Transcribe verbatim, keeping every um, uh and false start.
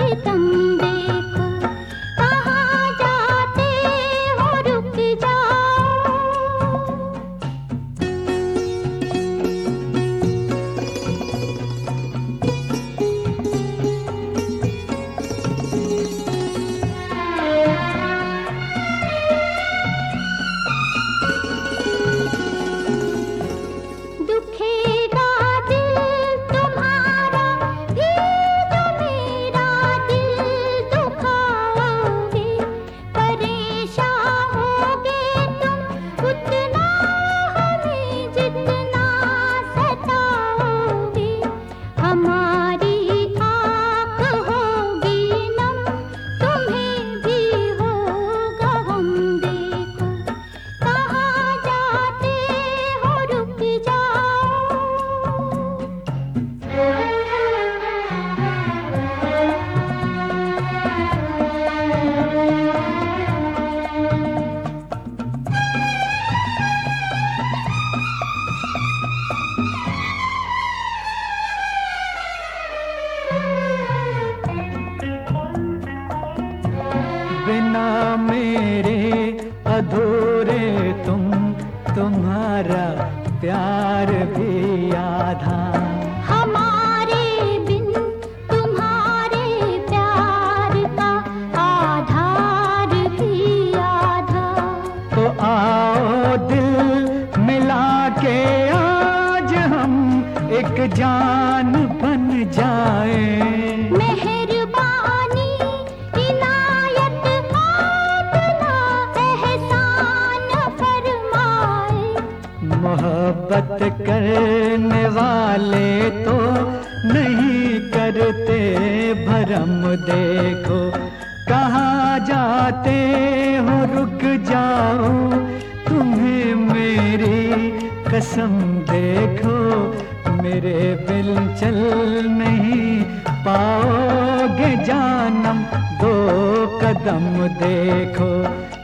सितम देखो, कहाँ जाते हो रुक जाओ। दुखेगा दिल तुम्हारा भी जो मेरा दिल दुखाओगे, परेशान होगे तुम उतना हमें जितना सताओगे। हमारी आँख होगी नम, तुम्हें भी होगा गम देखो, कहाँ जाते हो रुक जाओ। बिना मेरे अधूरे तुम, तुम्हारा प्यार भी आधा। हमारे बिन तुम्हारे प्यार का आधार भी आधा। तो आओ दिल मिला के आज हम एक जान बन जाएं। मेहरबानी इनायत अपना एहसान फरमाए। मोहब्बत करने वाले तो नहीं करते भरम देखो, कहाँ जाते हो रुक जाओ। तुम्हें मेरी कसम देखो, मेरे बिन चल नहीं पाओगे जानम, दो कदम देखो।